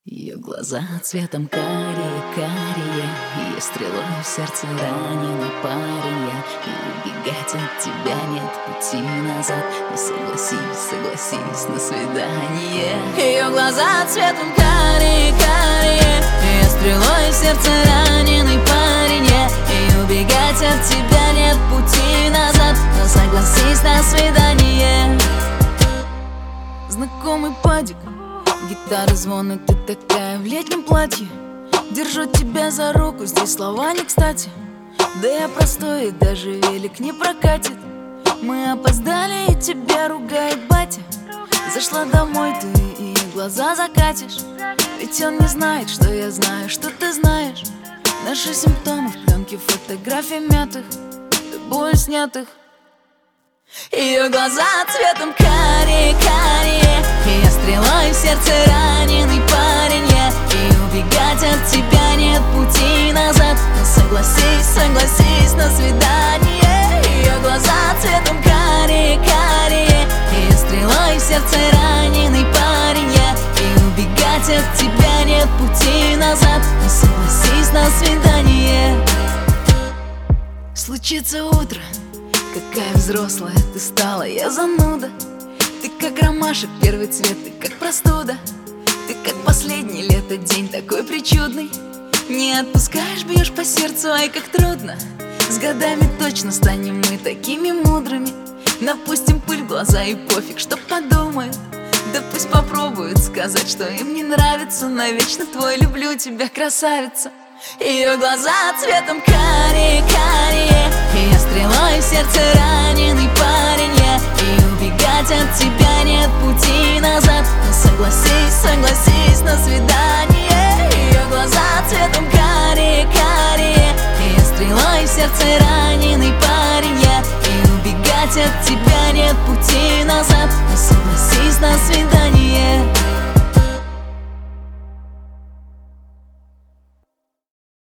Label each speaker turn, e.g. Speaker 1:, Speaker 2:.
Speaker 1: Ее глаза цветом карие, ее стрелой в сердце раненый парень я. И убегать от тебя нет пути назад. Но согласись на свидание. Ее глаза цветом карие, ее стрелой в сердце раненый парень я. И убегать от тебя нет пути назад. Но согласись на свидание. Знакомый падик, гитара звон, ты такая в летнем платье. Держу тебя за руку, здесь слова не кстати. Да я простой, и даже велик не прокатит. Мы опоздали, и тебя ругает батя. Зашла домой ты и глаза закатишь. Ведь он не знает, что я знаю, что ты знаешь. Наши симптомы в пленке фотографий мятых, тобой снятых. Ее глаза цветом карие, ее стрелой в сердце раненый парень я. И убегать от тебя нет пути назад. Но согласись на свидание. Ее глаза цветом карие, ее стрелой в сердце раненый парень я. И убегать от тебя нет пути назад. Но согласись на свидание. Случится утро, какая взрослая ты стала, я зануда. Ты как ромашек, первый цвет, ты как простуда. Ты как последний лето день, такой причудный. Не отпускаешь, бьешь по сердцу, ай, как трудно. С годами точно станем мы такими мудрыми. Напустим пыль в глаза и пофиг, что подумают. Да пусть попробуют сказать, что им не нравится. Навечно твой, люблю тебя, красавица. Ее глаза цветом карие, ее стрелой в сердце раненый парень я. И убегать от тебя нет пути назад. Но согласись на свидание. Ее глаза цветом карие, ее стрелой в сердце раненый парень я. И убегать от тебя нет пути назад. Но согласись на свидание.